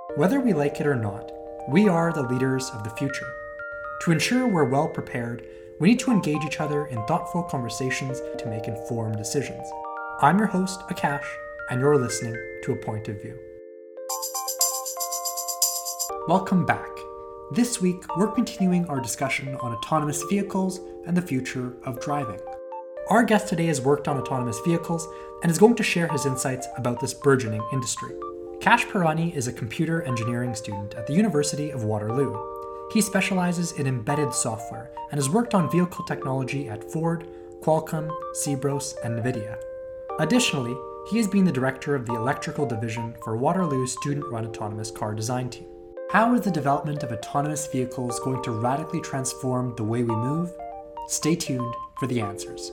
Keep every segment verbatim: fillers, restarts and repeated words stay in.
Whether we like it or not, we are the leaders of the future. To ensure we're well prepared, we need to engage each other in thoughtful conversations to make informed decisions. I'm your host, Akash, and you're listening to A Point of View. Welcome back. This week, we're continuing our discussion on autonomous vehicles and the future of driving. Our guest today has worked on autonomous vehicles and is going to share his insights about this burgeoning industry. Kash Pirani is a computer engineering student at the University of Waterloo. He specializes in embedded software and has worked on vehicle technology at Ford, Qualcomm, Cebros, and NVIDIA. Additionally, he has been the director of the electrical division for Waterloo's student-run autonomous car design team. How is the development of autonomous vehicles going to radically transform the way we move? Stay tuned for the answers.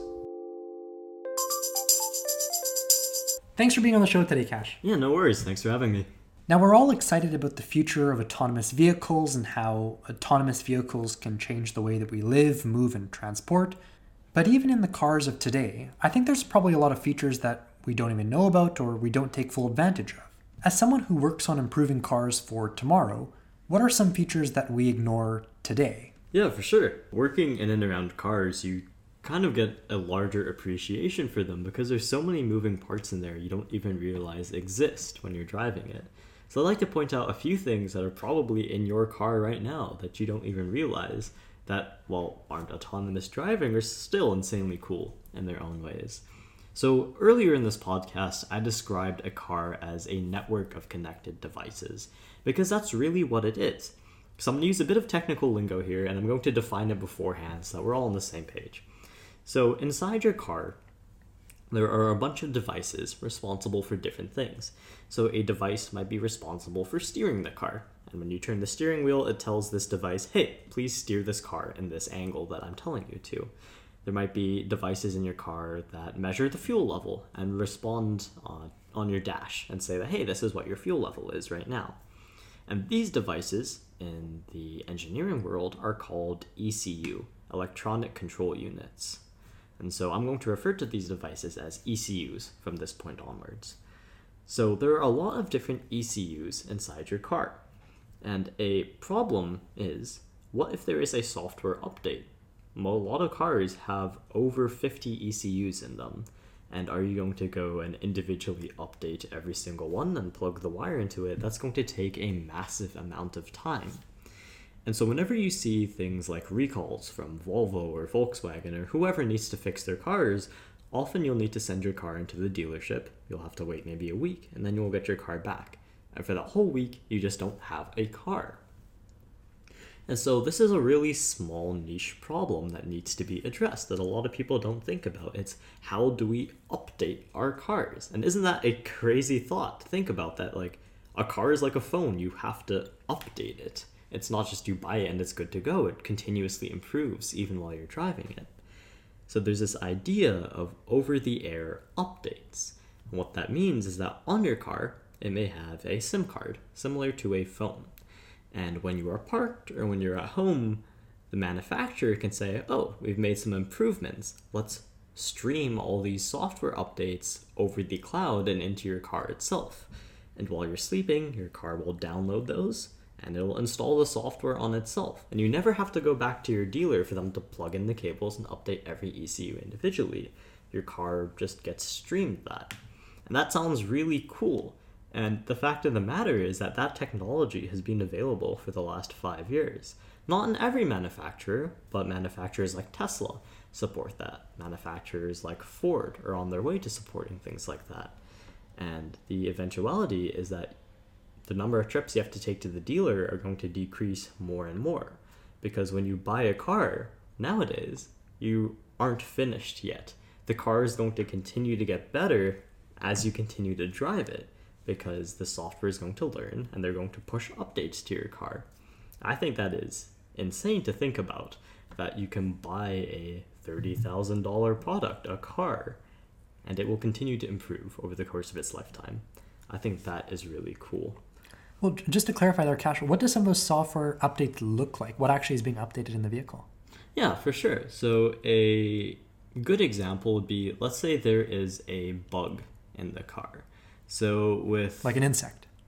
Thanks for being on the show today, Kash. Yeah, no worries. Thanks for having me. Now, we're all excited about the future of autonomous vehicles and how autonomous vehicles can change the way that we live, move, and transport. But even in the cars of today, I think there's probably a lot of features that we don't even know about or we don't take full advantage of. As someone who works on improving cars for tomorrow, what are some features that we ignore today? Yeah, for sure. Working in and around cars, you kind of get a larger appreciation for them because there's so many moving parts in there you don't even realize exist when you're driving it. So I'd like to point out a few things that are probably in your car right now that you don't even realize that, well, aren't autonomous driving are still insanely cool in their own ways. So earlier in this podcast, I described a car as a network of connected devices because that's really what it is. So I'm going to use a bit of technical lingo here and I'm going to define it beforehand so that we're all on the same page. So inside your car, there are a bunch of devices responsible for different things. So a device might be responsible for steering the car. And when you turn the steering wheel, it tells this device, hey, please steer this car in this angle that I'm telling you to. There might be devices in your car that measure the fuel level and respond uh, on your dash and say that, hey, this is what your fuel level is right now. And these devices in the engineering world are called E C U, electronic control units. And so I'm going to refer to these devices as E C Us from this point onwards. So there are a lot of different E C Us inside your car. And a problem is, what if there is a software update? Well, a lot of cars have over fifty E C Us in them. And are you going to go and individually update every single one and plug the wire into it? That's going to take a massive amount of time. And so whenever you see things like recalls from Volvo or Volkswagen or whoever needs to fix their cars, often you'll need to send your car into the dealership. You'll have to wait maybe a week, and then you'll get your car back. And for that whole week, you just don't have a car. And so this is a really small niche problem that needs to be addressed that a lot of people don't think about. It's how do we update our cars? And isn't that a crazy thought to think about that? Like, a car is like a phone. You have to update it. It's not just you buy it and it's good to go. It continuously improves even while you're driving it. So there's this idea of over-the-air updates. And what that means is that on your car, it may have a SIM card, similar to a phone. And when you are parked or when you're at home, the manufacturer can say, oh, we've made some improvements. Let's stream all these software updates over the cloud and into your car itself. And while you're sleeping, your car will download those and it'll install the software on itself. And you never have to go back to your dealer for them to plug in the cables and update every E C U individually. Your car just gets streamed that. And that sounds really cool. And the fact of the matter is that that technology has been available for the last five years. Not in every manufacturer, but manufacturers like Tesla support that. Manufacturers like Ford are on their way to supporting things like that. And the eventuality is that the number of trips you have to take to the dealer are going to decrease more and more. Because when you buy a car, nowadays, you aren't finished yet. The car is going to continue to get better as you continue to drive it, because the software is going to learn and they're going to push updates to your car. I think that is insane to think about, that you can buy a thirty thousand dollars product, a car, and it will continue to improve over the course of its lifetime. I think that is really cool. Well, just to clarify there, Kash, what do some of those software updates look like? What actually is being updated in the vehicle? Yeah, for sure. So a good example would be, let's say there is a bug in the car. So with... Like an insect.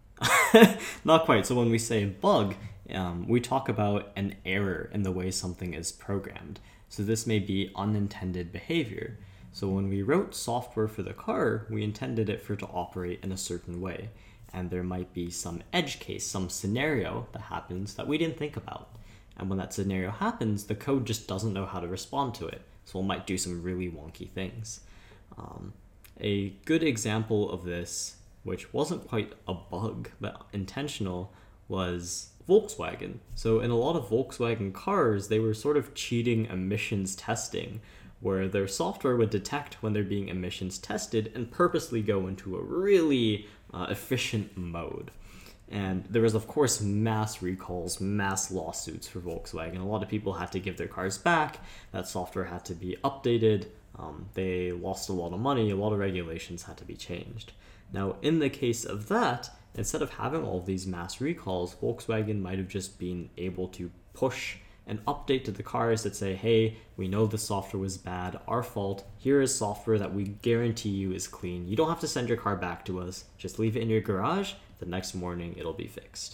Not quite. So when we say bug, um, we talk about an error in the way something is programmed. So this may be unintended behavior. So when we wrote software for the car, we intended it for it to operate in a certain way. And there might be some edge case, some scenario that happens that we didn't think about. And when that scenario happens, the code just doesn't know how to respond to it. So it might do some really wonky things. Um, a good example of this, which wasn't quite a bug, but intentional, was Volkswagen. So in a lot of Volkswagen cars, they were sort of cheating emissions testing, where their software would detect when they're being emissions tested and purposely go into a really uh, efficient mode. And there was, of course, mass recalls, mass lawsuits for Volkswagen. A lot of people had to give their cars back. That software had to be updated. Um, they lost a lot of money. A lot of regulations had to be changed. Now, in the case of that, instead of having all of these mass recalls, Volkswagen might have just been able to push an update to the cars that say, hey, we know the software was bad, our fault, here is software that we guarantee you is clean. You don't have to send your car back to us, just leave it in your garage, the next morning it'll be fixed.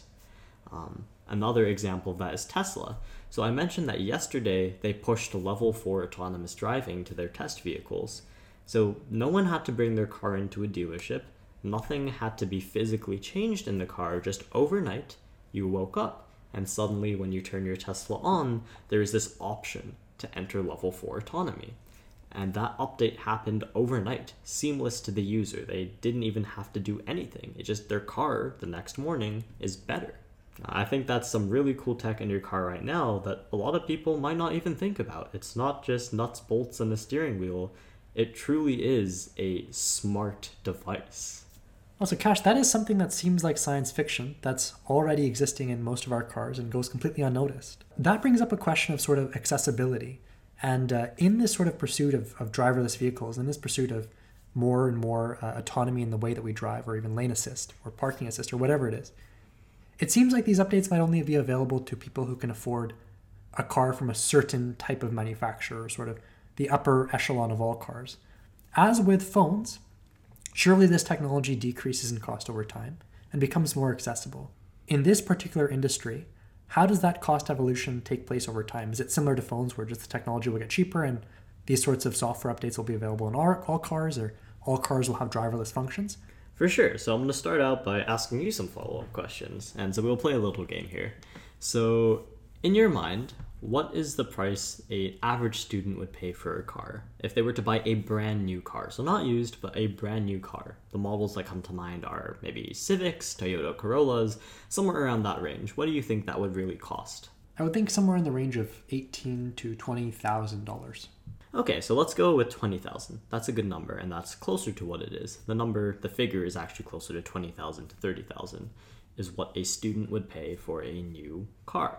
Um, another example of that is Tesla. So I mentioned that yesterday they pushed level four autonomous driving to their test vehicles. So no one had to bring their car into a dealership, nothing had to be physically changed in the car, just overnight you woke up. And suddenly, when you turn your Tesla on, there is this option to enter level four autonomy. And that update happened overnight, seamless to the user. They didn't even have to do anything. It just, their car the next morning is better. I think that's some really cool tech in your car right now that a lot of people might not even think about. It's not just nuts, bolts, and a steering wheel. It truly is a smart device. Also, Cash, that is something that seems like science fiction that's already existing in most of our cars and goes completely unnoticed. That brings up a question of sort of accessibility. And uh, in this sort of pursuit of, of driverless vehicles, in this pursuit of more and more uh, autonomy in the way that we drive, or even lane assist, or parking assist, or whatever it is, it seems like these updates might only be available to people who can afford a car from a certain type of manufacturer, sort of the upper echelon of all cars. As with phones, surely this technology decreases in cost over time and becomes more accessible. In this particular industry, how does that cost evolution take place over time? Is it similar to phones where just the technology will get cheaper and these sorts of software updates will be available in all, all cars, or all cars will have driverless functions? For sure. So I'm going to start out by asking you some follow-up questions. And so we'll play a little game here. So in your mind, what is the price an average student would pay for a car if they were to buy a brand new car? So not used, but a brand new car. The models that come to mind are maybe Civics, Toyota Corollas, somewhere around that range. What do you think that would really cost? I would think somewhere in the range of eighteen thousand to twenty thousand dollars. Okay, so let's go with twenty thousand. That's a good number, and that's closer to what it is. The number, the figure is actually closer to twenty thousand to thirty thousand, is what a student would pay for a new car.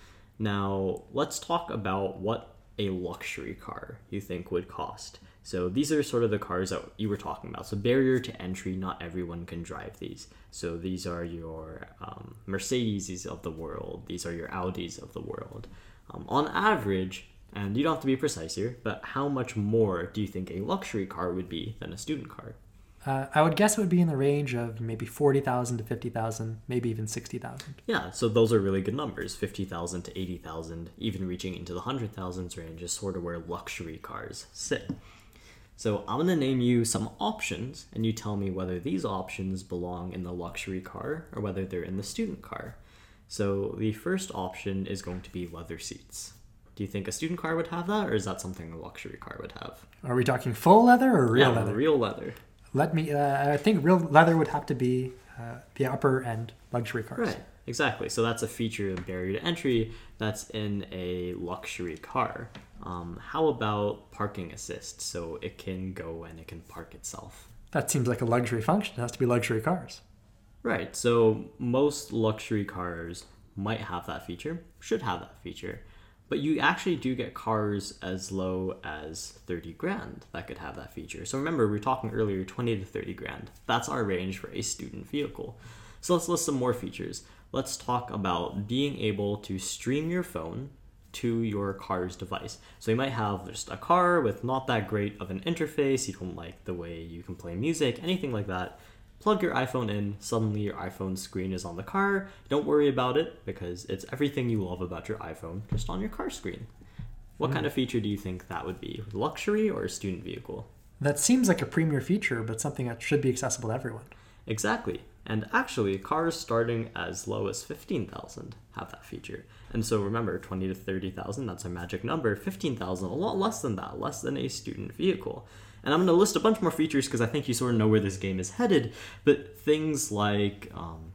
Now, let's talk about what a luxury car you think would cost. So these are sort of the cars that you were talking about. So barrier to entry, not everyone can drive these. So these are your um, Mercedes of the world. These are your Audis of the world. Um, on average, and you don't have to be precise here, but how much more do you think a luxury car would be than a student car? Uh, I would guess it would be in the range of maybe forty thousand to fifty thousand, maybe even sixty thousand. Yeah, so those are really good numbers. fifty thousand to eighty thousand, even reaching into the one hundred thousands range is sort of where luxury cars sit. So I'm going to name you some options, and you tell me whether these options belong in the luxury car or whether they're in the student car. So the first option is going to be leather seats. Do you think a student car would have that, or is that something a luxury car would have? Are we talking full leather or real yeah, leather? real leather. Let me. Uh, I think real leather would have to be uh, the upper end luxury cars. Right, exactly. So that's a feature of barrier to entry that's in a luxury car. Um, how about parking assist? So it can go and it can park itself. That seems like a luxury function. It has to be luxury cars. Right. So most luxury cars might have that feature, should have that feature. But you actually do get cars as low as thirty grand that could have that feature. So remember, we were talking earlier, twenty to thirty grand. That's our range for a student vehicle. So let's list some more features. Let's talk about being able to stream your phone to your car's device. So you might have just a car with not that great of an interface. You don't like the way you can play music, anything like that. plug your iPhone in, suddenly your iPhone screen is on the car. Don't worry about it because it's everything you love about your iPhone just on your car screen. What mm. kind of feature do you think that would be? Luxury or a student vehicle? That seems like a premier feature, but something that should be accessible to everyone. Exactly. And actually, cars starting as low as fifteen thousand have that feature. And so remember, twenty to thirty thousand, that's our magic number. fifteen thousand, a lot less than that, less than a student vehicle. And I'm going to list a bunch more features because I think you sort of know where this game is headed. But things like um,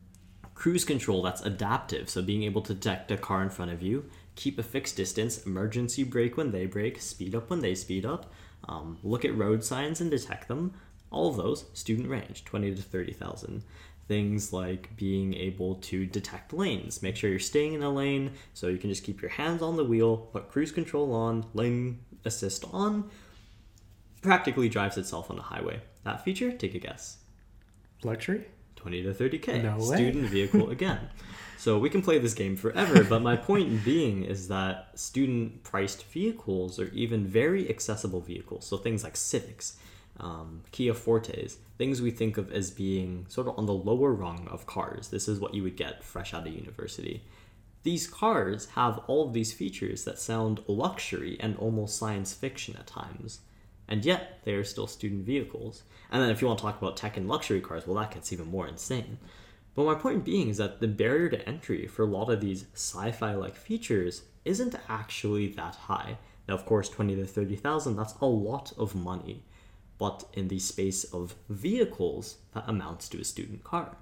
cruise control that's adaptive, so being able to detect a car in front of you, keep a fixed distance, emergency brake when they brake, speed up when they speed up, um, look at road signs and detect them. All of those, student range, twenty to thirty thousand. Things like being able to detect lanes, make sure you're staying in a lane so you can just keep your hands on the wheel, put cruise control on, lane assist on, practically drives itself on a highway. That feature, take a guess. Luxury? twenty to thirty K. No way. Student vehicle again. So we can play this game forever, but my point being is that student priced vehicles are even very accessible vehicles. So things like Civics, um, Kia Fortes, things we think of as being sort of on the lower rung of cars. This is what you would get fresh out of university. These cars have all of these features that sound luxury and almost science fiction at times. And yet, they are still student vehicles. And then if you want to talk about tech and luxury cars, well, that gets even more insane. But my point being is that the barrier to entry for a lot of these sci-fi-like features isn't actually that high. Now, of course, twenty to thirty thousand, that's a lot of money. But in the space of vehicles, that amounts to a student car.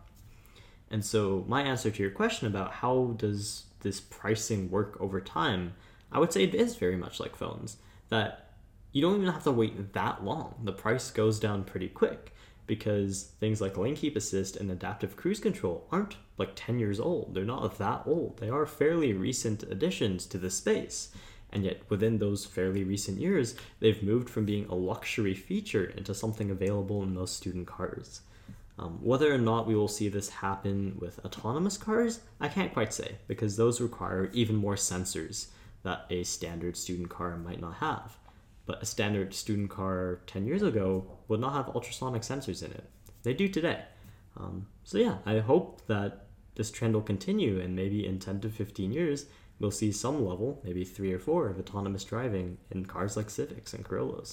And so my answer to your question about how does this pricing work over time, I would say it is very much like phones, that you don't even have to wait that long. The price goes down pretty quick because things like lane keep assist and adaptive cruise control aren't like ten years old. They're not that old. They are fairly recent additions to the space. And yet within those fairly recent years, they've moved from being a luxury feature into something available in most student cars. Um, whether or not we will see this happen with autonomous cars, I can't quite say, because those require even more sensors that a standard student car might not have. But a standard student car ten years ago would not have ultrasonic sensors in it. They do today. Um, so yeah, I hope that this trend will continue, and maybe in ten to fifteen years, we'll see some level, maybe three or four, of autonomous driving in cars like Civics and Corollas.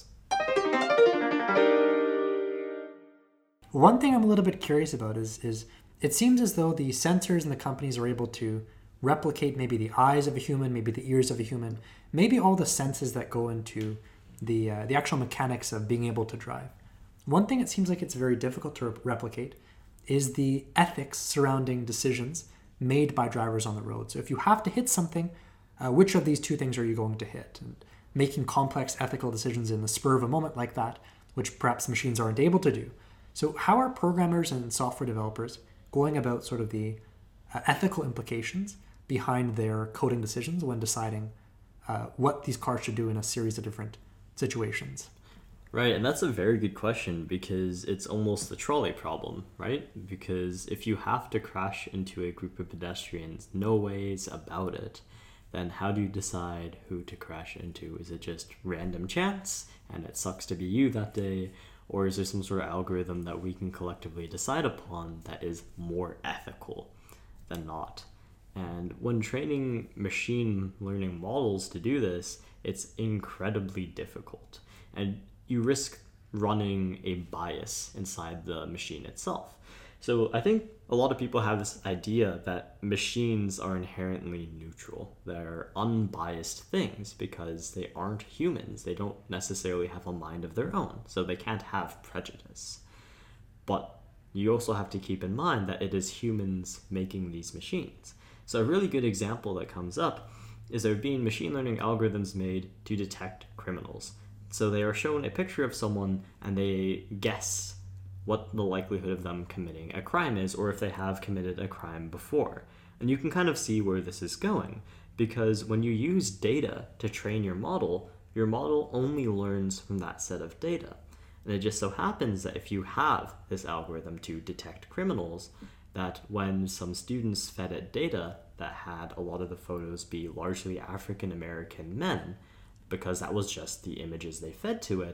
One thing I'm a little bit curious about is, is it seems as though the sensors and the companies are able to replicate maybe the eyes of a human, maybe the ears of a human, maybe all the senses that go into the uh, the actual mechanics of being able to drive. One thing it seems like it's very difficult to re- replicate is the ethics surrounding decisions made by drivers on the road. So if you have to hit something, uh, which of these two things are you going to hit? And making complex ethical decisions in the spur of a moment like that, which perhaps machines aren't able to do. So how are programmers and software developers going about sort of the uh, ethical implications behind their coding decisions when deciding uh, what these cars should do in a series of different situations? Right, and that's a very good question because it's almost the trolley problem, right? Because if you have to crash into a group of pedestrians, no ways about it, then how do you decide who to crash into? Is it just random chance and it sucks to be you that day? Or is there some sort of algorithm that we can collectively decide upon that is more ethical than not? And when training machine learning models to do this, it's incredibly difficult. And you risk running a bias inside the machine itself. So I think a lot of people have this idea that machines are inherently neutral. They're unbiased things because they aren't humans. They don't necessarily have a mind of their own, so they can't have prejudice. But you also have to keep in mind that it is humans making these machines. So a really good example that comes up is there being machine learning algorithms made to detect criminals. So they are shown a picture of someone and they guess what the likelihood of them committing a crime is, or if they have committed a crime before. And you can kind of see where this is going, because when you use data to train your model, your model only learns from that set of data. And it just so happens that if you have this algorithm to detect criminals, that when some students fed it data that had a lot of the photos be largely African American men, because that was just the images they fed to it,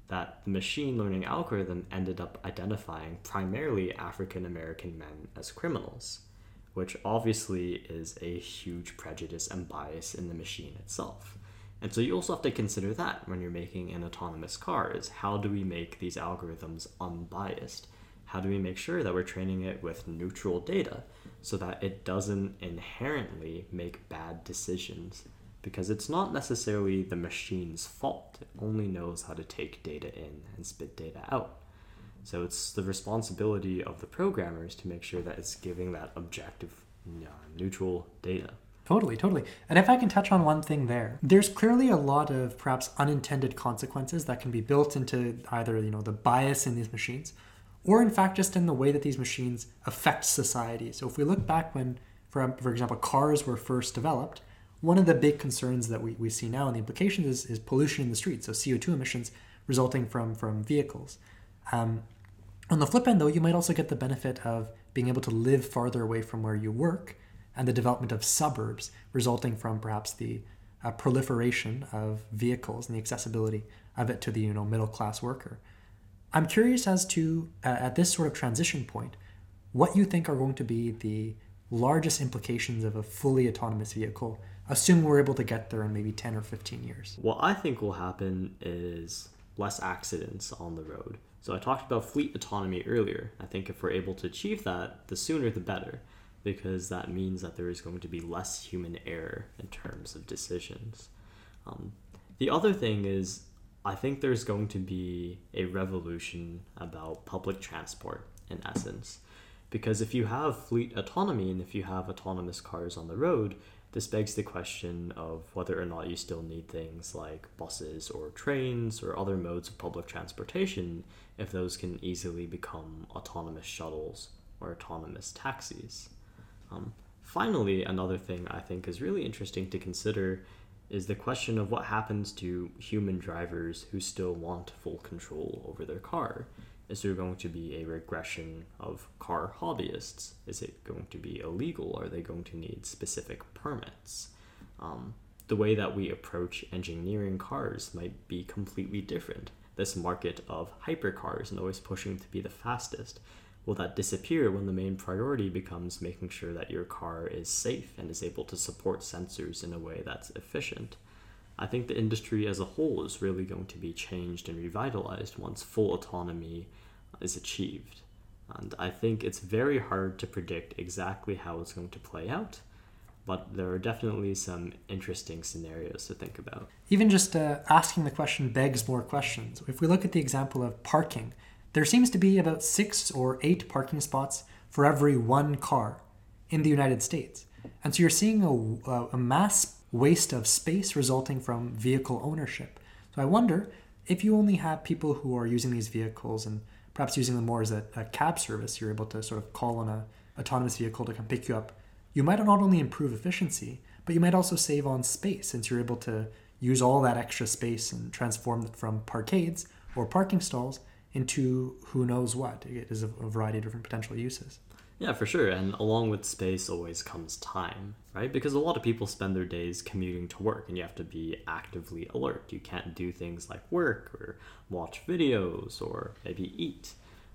that the machine learning algorithm ended up identifying primarily African American men as criminals, which obviously is a huge prejudice and bias in the machine itself. And so you also have to consider that when you're making an autonomous car, is how do we make these algorithms unbiased? How do we make sure that we're training it with neutral data so that it doesn't inherently make bad decisions? Because it's not necessarily the machine's fault. It only knows how to take data in and spit data out. So it's the responsibility of the programmers to make sure that it's giving that objective, uh, neutral data. Totally, totally. And if I can touch on one thing there, there's clearly a lot of perhaps unintended consequences that can be built into either, you know, the bias in these machines, or in fact just in the way that these machines affect society. So if we look back when, for, for example, cars were first developed, one of the big concerns that we, we see now and the implications is, is pollution in the streets, so C O two emissions resulting from, from vehicles. Um, on the flip end, though, you might also get the benefit of being able to live farther away from where you work, and the development of suburbs resulting from perhaps the uh, proliferation of vehicles and the accessibility of it to the, you know, middle-class worker. I'm curious as to, uh, at this sort of transition point, what you think are going to be the largest implications of a fully autonomous vehicle, assuming we're able to get there in maybe ten or fifteen years. What I think will happen is less accidents on the road. So I talked about fleet autonomy earlier. I think if we're able to achieve that, the sooner the better, because that means that there is going to be less human error in terms of decisions. Um, the other thing is, I think there's going to be a revolution about public transport, in essence. Because if you have fleet autonomy and if you have autonomous cars on the road, this begs the question of whether or not you still need things like buses or trains or other modes of public transportation if those can easily become autonomous shuttles or autonomous taxis. Um, finally, another thing I think is really interesting to consider is the question of what happens to human drivers who still want full control over their car. Is there going to be a regression of car hobbyists? Is it going to be illegal? Are they going to need specific permits? Um, the way that we approach engineering cars might be completely different. This market of hypercars and always pushing to be the fastest, will that disappear when the main priority becomes making sure that your car is safe and is able to support sensors in a way that's efficient? I think the industry as a whole is really going to be changed and revitalized once full autonomy is achieved. And I think it's very hard to predict exactly how it's going to play out, but there are definitely some interesting scenarios to think about. Even just uh, asking the question begs more questions. If we look at the example of parking, there seems to be about six or eight parking spots for every one car in the United States. And so you're seeing a, a mass waste of space resulting from vehicle ownership. So I wonder if you only have people who are using these vehicles and perhaps using them more as a, a cab service, you're able to sort of call on a autonomous vehicle to come pick you up. You might not only improve efficiency, but you might also save on space since you're able to use all that extra space and transform it from parkades or parking stalls into who knows what. It is a, a variety of different potential uses. Yeah, for sure. And along with space always comes time, right? Because a lot of people spend their days commuting to work and you have to be actively alert. You can't do things like work or watch videos or maybe eat.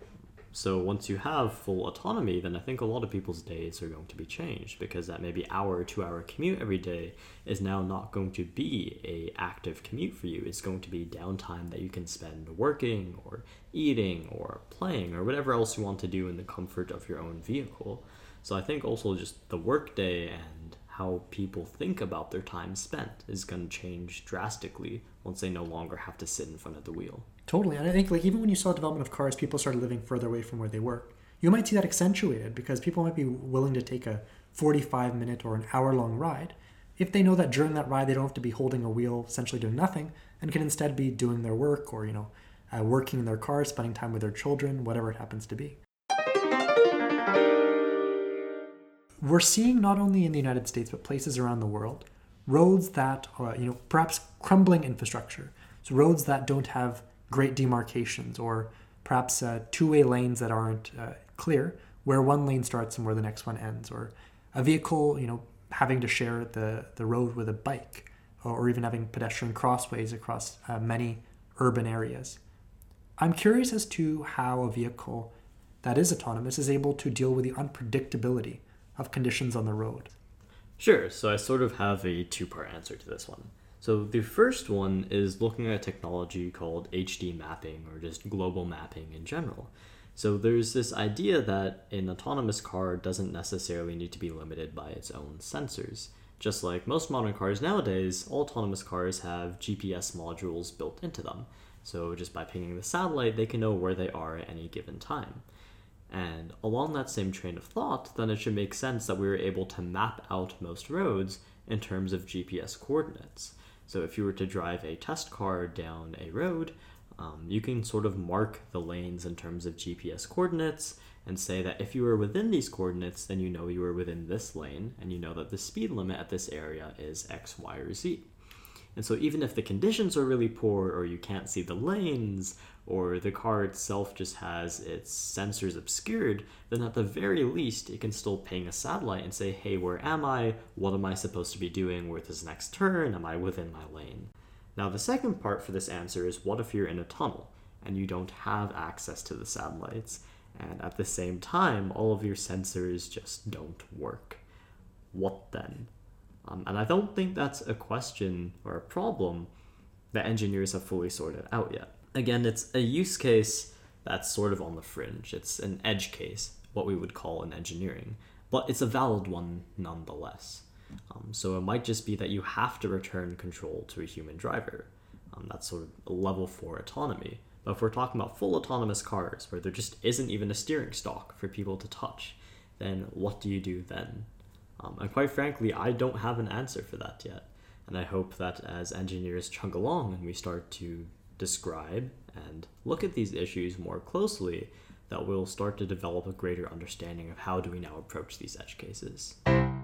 So once you have full autonomy, then I think a lot of people's days are going to be changed because that maybe hour or two hour commute every day is now not going to be a active commute for you. It's going to be downtime that you can spend working or eating or playing or whatever else you want to do in the comfort of your own vehicle. So I think also just the workday and how people think about their time spent is going to change drastically once they no longer have to sit in front of the wheel. Totally. And I think like even when you saw development of cars, people started living further away from where they work. You might see that accentuated because people might be willing to take a forty-five minute or an hour long ride if they know that during that ride they don't have to be holding a wheel, essentially doing nothing, and can instead be doing their work or, you know, uh, working in their car, spending time with their children, whatever it happens to be. We're seeing not only in the United States, but places around the world, roads that are, you know, perhaps crumbling infrastructure. So roads that don't have great demarcations or perhaps uh, two-way lanes that aren't uh, clear, where one lane starts and where the next one ends, or a vehicle, you know, having to share the, the road with a bike, or even having pedestrian crossways across uh, many urban areas. I'm curious as to how a vehicle that is autonomous is able to deal with the unpredictability of conditions on the road. Sure, so I sort of have a two-part answer to this one. So the first one is looking at a technology called H D mapping, or just global mapping in general. So there's this idea that an autonomous car doesn't necessarily need to be limited by its own sensors. Just like most modern cars nowadays, all autonomous cars have G P S modules built into them. So just by pinging the satellite, they can know where they are at any given time. And along that same train of thought, then it should make sense that we were able to map out most roads in terms of G P S coordinates. So if you were to drive a test car down a road, um, you can sort of mark the lanes in terms of G P S coordinates and say that if you were within these coordinates, then you know you were within this lane, and you know that the speed limit at this area is X, Y, or Z. And so even if the conditions are really poor, or you can't see the lanes, or the car itself just has its sensors obscured, then at the very least, it can still ping a satellite and say, hey, where am I? What am I supposed to be doing? Where's this next turn? Am I within my lane? Now, the second part for this answer is, what if you're in a tunnel and you don't have access to the satellites, and at the same time, all of your sensors just don't work? What then? Um, and I don't think that's a question or a problem that engineers have fully sorted out yet. Again, it's a use case that's sort of on the fringe. It's an edge case, what we would call in engineering, but it's a valid one nonetheless. Um, so it might just be that you have to return control to a human driver. Um, that's sort of a level four autonomy. But if we're talking about full autonomous cars, where there just isn't even a steering stalk for people to touch, then what do you do then? Um, and quite frankly, I don't have an answer for that yet. And I hope that as engineers chug along and we start to describe and look at these issues more closely, that we'll start to develop a greater understanding of how do we now approach these edge cases.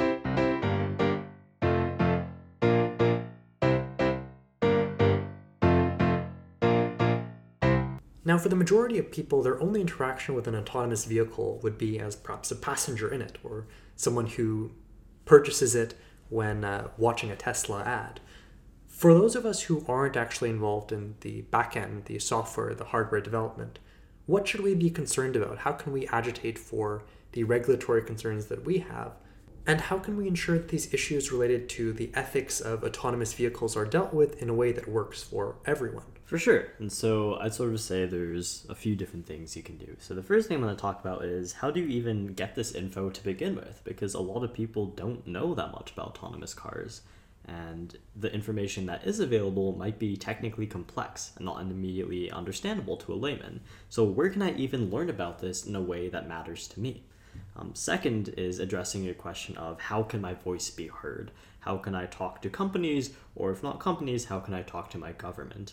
Now, for the majority of people, their only interaction with an autonomous vehicle would be as perhaps a passenger in it, or someone who purchases it when uh, watching a Tesla ad. For those of us who aren't actually involved in the back-end, the software, the hardware development, what should we be concerned about? How can we agitate for the regulatory concerns that we have? And how can we ensure that these issues related to the ethics of autonomous vehicles are dealt with in a way that works for everyone? For sure. And so I'd sort of say there's a few different things you can do. So the first thing I'm going to talk about is, how do you even get this info to begin with? Because a lot of people don't know that much about autonomous cars. And the information that is available might be technically complex and not immediately understandable to a layman. So where can I even learn about this in a way that matters to me? Um, second is addressing a question of, how can my voice be heard? How can I talk to companies? Or if not companies, how can I talk to my government?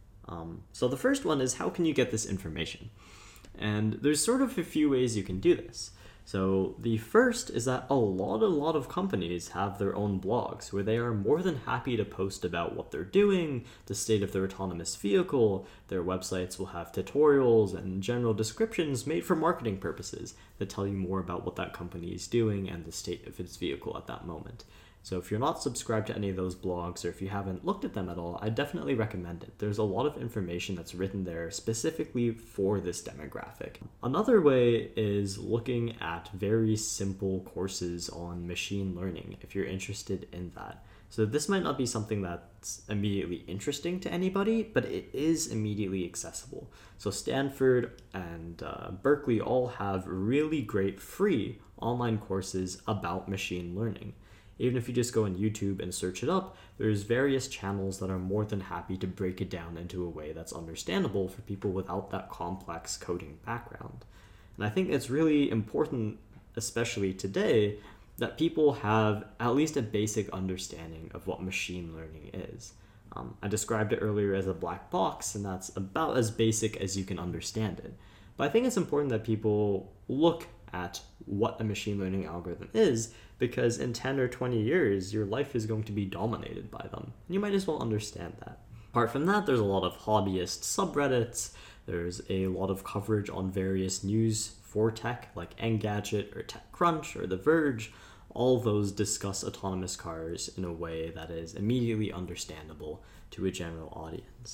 Um, so the first one is, how can you get this information? And there's sort of a few ways you can do this. So the first is that a lot, a lot of companies have their own blogs where they are more than happy to post about what they're doing, the state of their autonomous vehicle. Their websites will have tutorials and general descriptions made for marketing purposes that tell you more about what that company is doing and the state of its vehicle at that moment. So if you're not subscribed to any of those blogs, or if you haven't looked at them at all, I definitely recommend it. There's a lot of information that's written there specifically for this demographic. Another way is looking at very simple courses on machine learning, if you're interested in that. So this might not be something that's immediately interesting to anybody, but it is immediately accessible. So Stanford and uh, Berkeley all have really great free online courses about machine learning. Even if you just go on YouTube and search it up, there's various channels that are more than happy to break it down into a way that's understandable for people without that complex coding background. And I think it's really important, especially today, that people have at least a basic understanding of what machine learning is. Um, I described it earlier as a black box, and that's about as basic as you can understand it. But I think it's important that people look at what a machine learning algorithm is, because in ten or twenty years, your life is going to be dominated by them. And you might as well understand that. Apart from that, there's a lot of hobbyist subreddits. There's a lot of coverage on various news for tech, like Engadget or TechCrunch or The Verge. All of those discuss autonomous cars in a way that is immediately understandable to a general audience.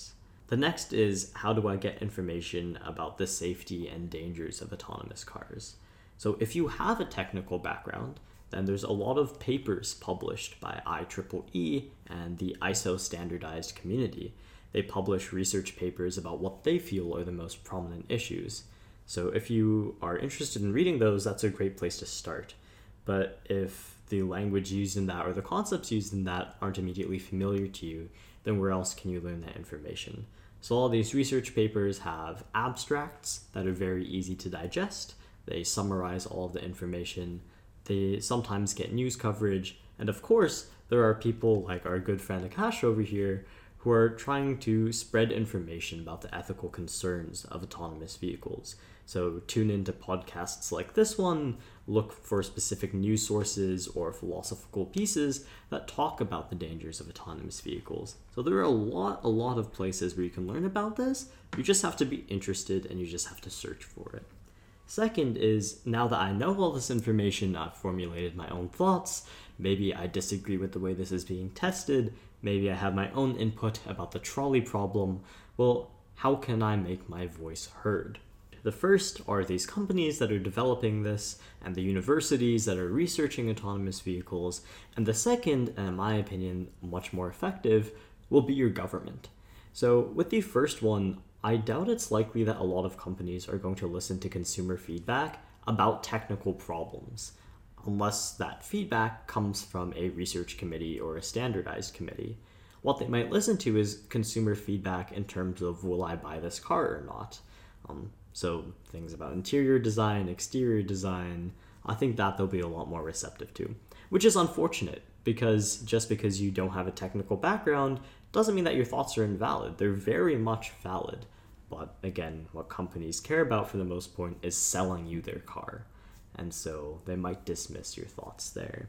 The next is, how do I get information about the safety and dangers of autonomous cars? So if you have a technical background, then there's a lot of papers published by I triple E and the I S O standardized community. They publish research papers about what they feel are the most prominent issues. So if you are interested in reading those, that's a great place to start. But if the language used in that or the concepts used in that aren't immediately familiar to you, then where else can you learn that information? So all these research papers have abstracts that are very easy to digest. They summarize all of the information. They sometimes get news coverage. And of course, there are people like our good friend Akash over here who are trying to spread information about the ethical concerns of autonomous vehicles. So tune into podcasts like this one, look for specific news sources or philosophical pieces that talk about the dangers of autonomous vehicles. So there are a lot, a lot of places where you can learn about this. You just have to be interested and you just have to search for it. Second is, now that I know all this information, I've formulated my own thoughts. Maybe I disagree with the way this is being tested. Maybe I have my own input about the trolley problem. Well, how can I make my voice heard? The first are these companies that are developing this and the universities that are researching autonomous vehicles. And the second, and in my opinion, much more effective, will be your government. So with the first one, I doubt it's likely that a lot of companies are going to listen to consumer feedback about technical problems, unless that feedback comes from a research committee or a standardized committee. What they might listen to is consumer feedback in terms of, will I buy this car or not? Um, so things about interior design, exterior design, I think that they'll be a lot more receptive to, which is unfortunate because just because you don't have a technical background doesn't mean that your thoughts are invalid. They're very much valid. But again, what companies care about for the most part is selling you their car. And so they might dismiss your thoughts there.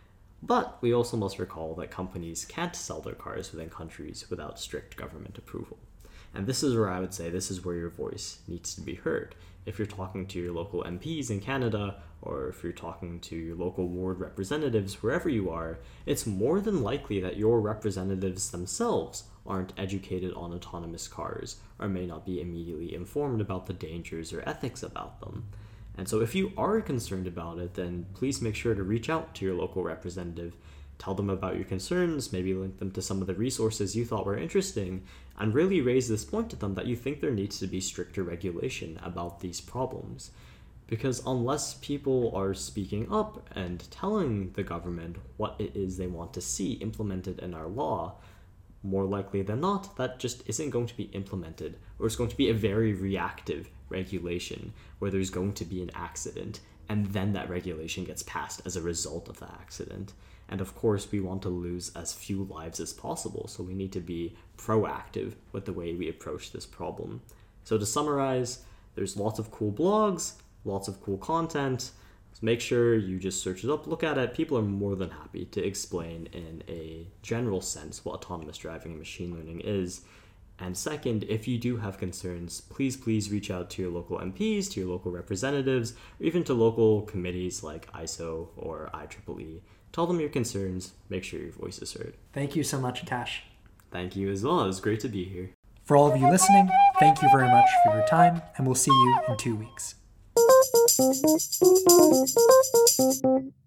But we also must recall that companies can't sell their cars within countries without strict government approval. And this is where I would say this is where your voice needs to be heard. If you're talking to your local M Ps in Canada, or if you're talking to your local ward representatives, wherever you are, it's more than likely that your representatives themselves aren't educated on autonomous cars, or may not be immediately informed about the dangers or ethics about them. And so if you are concerned about it, then please make sure to reach out to your local representative, tell them about your concerns, maybe link them to some of the resources you thought were interesting, and really raise this point to them that you think there needs to be stricter regulation about these problems. Because unless people are speaking up and telling the government what it is they want to see implemented in our law, more likely than not, that just isn't going to be implemented, or it's going to be a very reactive regulation where there's going to be an accident, and then that regulation gets passed as a result of the accident. And of course, we want to lose as few lives as possible, so we need to be proactive with the way we approach this problem. So to summarize, there's lots of cool blogs, lots of cool content. So make sure you just search it up, look at it. People are more than happy to explain in a general sense what autonomous driving and machine learning is. And second, if you do have concerns, please, please reach out to your local M Ps, to your local representatives, or even to local committees like I S O or I triple E. Tell them your concerns, make sure your voice is heard. Thank you so much, Akash. Thank you as well. It was great to be here. For all of you listening, thank you very much for your time, and we'll see you in two weeks.